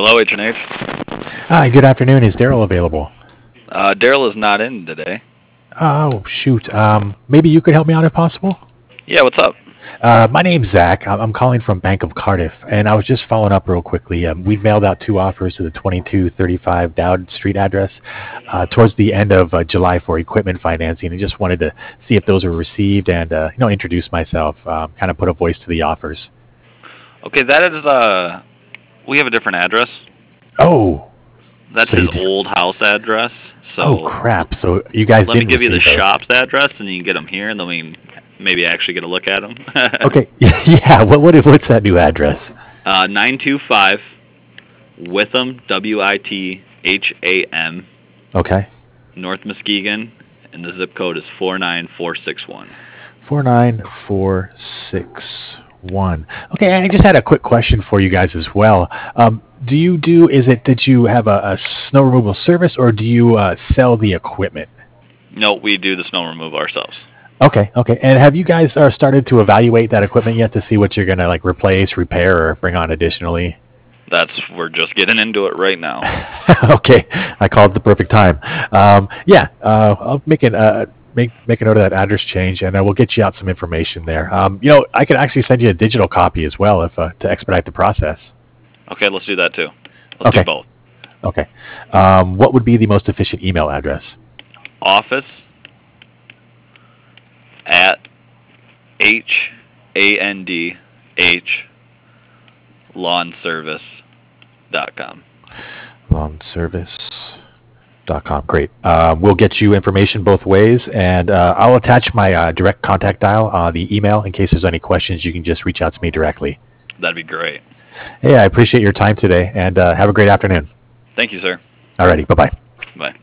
Hello, H&H. Hi, good afternoon. Is Daryl available? Daryl is not in today. Oh, shoot. Maybe you could help me out if possible? Yeah, what's up? My name's Zach. I'm calling from Bank of Cardiff, and I was just following up real quickly. We mailed out two offers to the 2235 Dowd Street address towards the end of July for equipment financing, and just wanted to see if those were received and, introduce myself, kind of put a voice to the offers. Okay, that is, we have a different address. Oh, That's so his you do. old house address. So Oh, crap. So you guys let me didn't give you the receive those. shop's address, and you can get them here, and then we maybe actually get a look at them. Okay. Yeah. What's that new address? 925 Witham, Witham, Okay. North Muskegon, and the zip code is 49461. 49461. Okay, I just had a quick question for you guys as well. Is it that you have a snow removal service, or do you sell the equipment? No, we do the snow removal ourselves. Okay. And have you guys started to evaluate that equipment yet to see what you're going to like replace, repair, or bring on additionally? We're just getting into it right now. Okay, I called the perfect time. I'll make a note of that address change, and we'll get you out some information there. I could actually send you a digital copy as well if to expedite the process. Okay, let's do that too. Let's do both. Okay. What would be the most efficient email address? Office at HANDH lawnservice.com. Lawnservice.com. Great. We'll get you information both ways, and I'll attach my direct contact dial, the email, in case there's any questions. You can just reach out to me directly. That'd be great. Hey, I appreciate your time today, and have a great afternoon. Thank you, sir. Alrighty. Bye-bye. Bye.